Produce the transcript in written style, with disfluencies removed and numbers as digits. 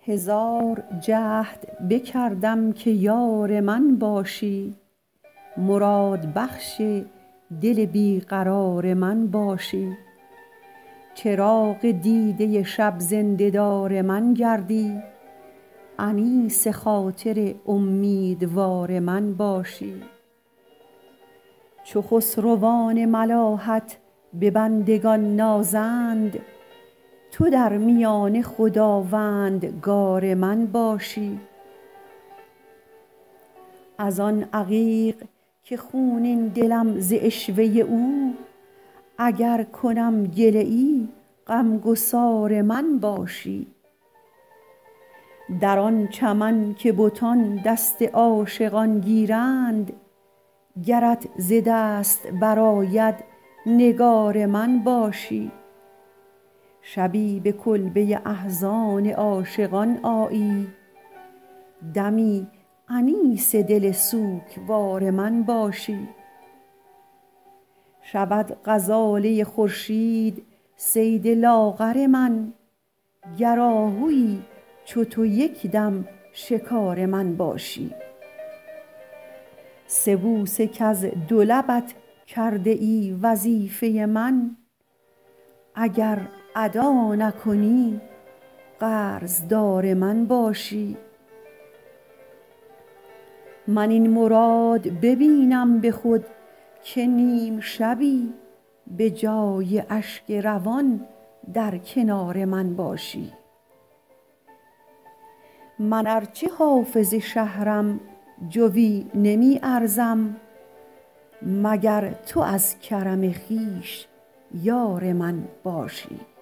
هزار جهد بکردم که یار من باشی، مراد بخش دل بی قرار من باشی. چراغ دیده شب زنده دار من گردی، انیس خاطر امیدوار من باشی. چو خسروان ملاحت به بندگان نازند، تو در میان خداوندگار من باشی. از آن عقیق که خونین دلم ز عشوه او، اگر کنم گله ای غمگسار من باشی. در آن چمن که بتان دست عاشقان گیرند، گرت ز دست برآید نگار من باشی. شبی به کلبه احزان عاشقان آیی، دمی انیس دل سوگوار من باشی. شود غزاله خورشید صید لاغر من، گر آهویی چو تو یک دم شکار من باشی. سه بوسه کز دو لبت کرده ای وظیفه من، اگر ادا نکنی قرضدار من باشی. من این مراد ببینم به خود که نیم شبی، به جای اشک روان در کنار من باشی. من ار چه حافظ شهرم جوی نمی ارزم، مگر تو از کرم خویش یار من باشی.